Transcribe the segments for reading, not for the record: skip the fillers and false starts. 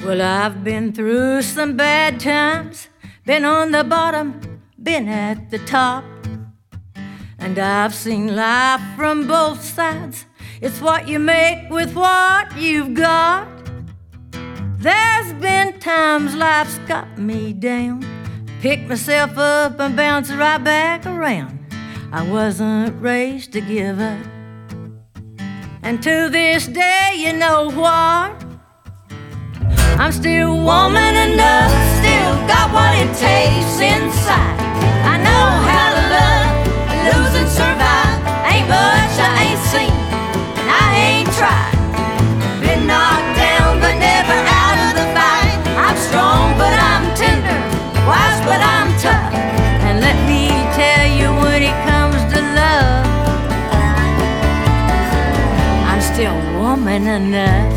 Well, I've been through some bad times, been on the bottom, been at the top. And I've seen life from both sides. It's what you make with what you've got. There's been times life's got me down, pick myself up and bounce right back around. I wasn't raised to give up. And to this day, you know what? I'm still woman enough, still got what it takes inside. I know how to love, lose and survive. Ain't much I ain't seen, and I ain't tried. Been knocked down, but never out of the fight. I'm strong, but I'm tender, wise, but I'm tough. And let me tell you, when it comes to love, I'm still woman enough.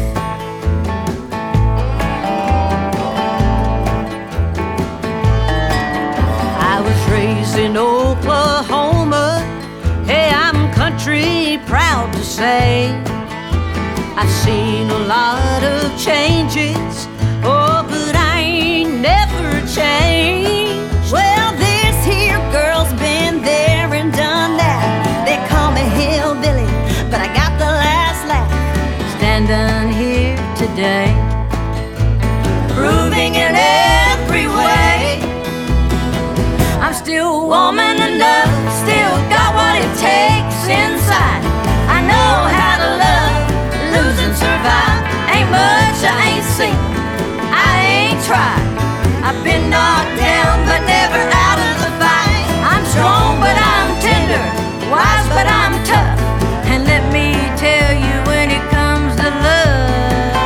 I was raised in Oklahoma. Hey, I'm country proud to say. I've seen a lot of changes, oh, but I ain't never changed. Well, this here girl's been there and done that. They call me hillbilly, but I got the last laugh. Standing here today, proving in every way I'm still woman enough, still got what it takes inside. I know how to love, lose and survive. Ain't much I ain't seen, I ain't tried. I've been knocked down, but never out of the fight. I'm strong, but I'm tender, wise, but I'm tough. And let me tell you, when it comes to love,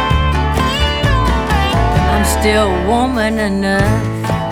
I'm still woman enough.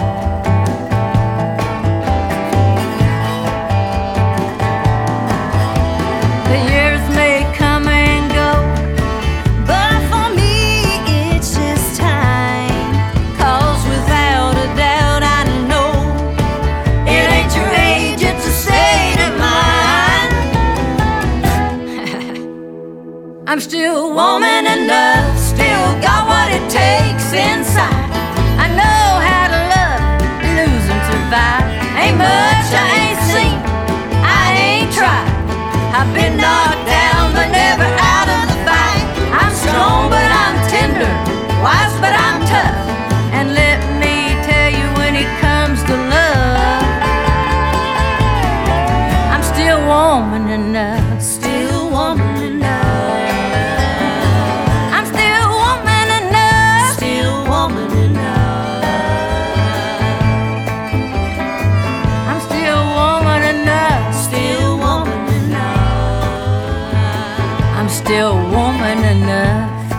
I'm still woman enough, still got what it takes inside. I know how to love, lose and survive. Ain't much I ain't seen, I ain't tried. I've been knocked down, but never out of the fight. I'm strong, but I'm tender, wise, but I'm tough. And let me tell you, when it comes to love, I'm still woman enough, still woman enough. Still woman enough.